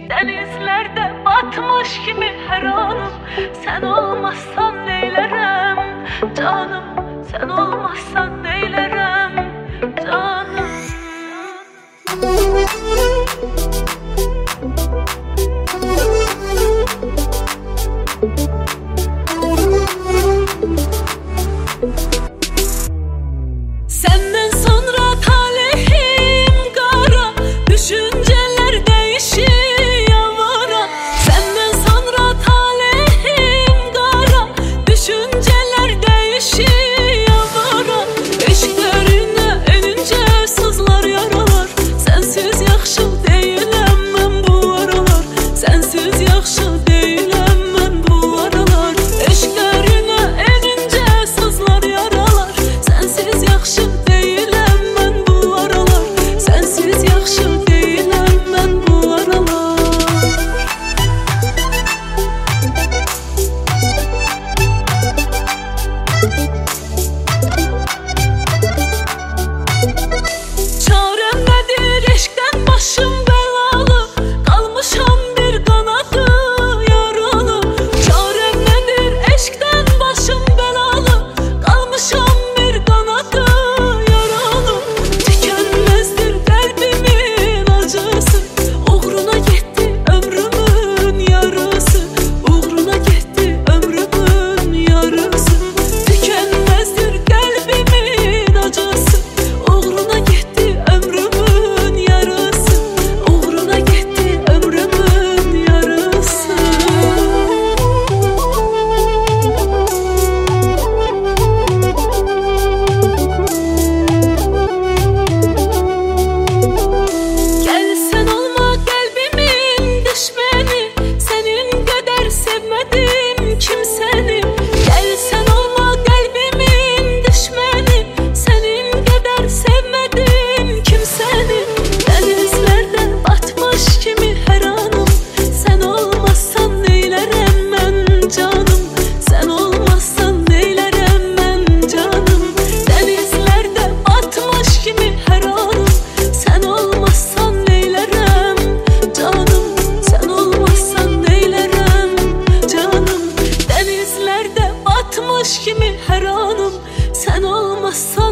Denizlerde batmış gibi her anım. Sen olmazsan neylerem canım, sen olmazsan neylerem canım. Senden sonra talihim kara, düşünceler değişiyor vara. Senden sonra talihim kara, düşünceler değişiyor vara. Eşiklerine enince sızlar yaralar. Sensiz yaxşı değilim ben bu aralar. Sensiz yaxşı değilim ben bu aralar. Eşiklerine enince sızlar yaralar. Sensiz yaxşı değilim ben bu aralar. Sensiz yaxşı değilim ben bu aralar. Çarem nedir eşkten başım belalı, kalmışam bir kanadı yaralı. Çarem nedir eşkten başım belalı, kalmışam bir kanadı yaralı. Tükenmezdir kalbimin acısı, uğruna gitti ömrümün yarısı. Uğruna gitti ömrümün yarısı. Tükenmezdir kalbimin acısı, uğruna gitti ömrümün yarısı. Uğruna gitti ömrümün yarısı. Gel sen olma kalbimin düşmeni, senin kadar sevmedim kimseni. Gel sen olma kalbimin düşmeni, senin kadar sevmedim kimseni. Denizlerde batmış kimi her anım. Sen olmazsan neylerem ben canım. Sen olmazsan neylerem ben canım. Denizlerde batmış kimi her anım. Sen olmazsan neylerem canım. Sen olmazsan neylerem canım. Denizlerde batmış kimi her anım. Sen olmazsan